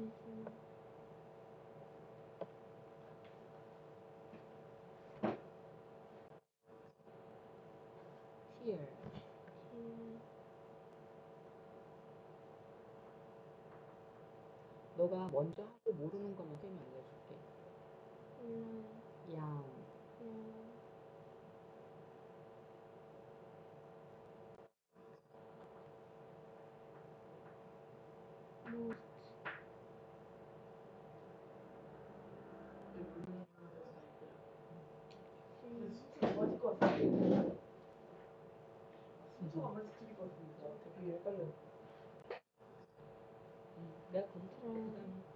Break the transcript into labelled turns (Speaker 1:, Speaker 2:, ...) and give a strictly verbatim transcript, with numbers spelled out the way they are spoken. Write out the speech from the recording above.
Speaker 1: here. 너가 먼저 하고 모르는 거면 쌤이 알려줄게.
Speaker 2: 음.
Speaker 1: 양.
Speaker 2: 음. most.
Speaker 3: 진짜 맞을 것 같아. 진짜 안 맞을 것 같은데. 되게 헷갈려.
Speaker 1: 음, 내가 검토를 그다음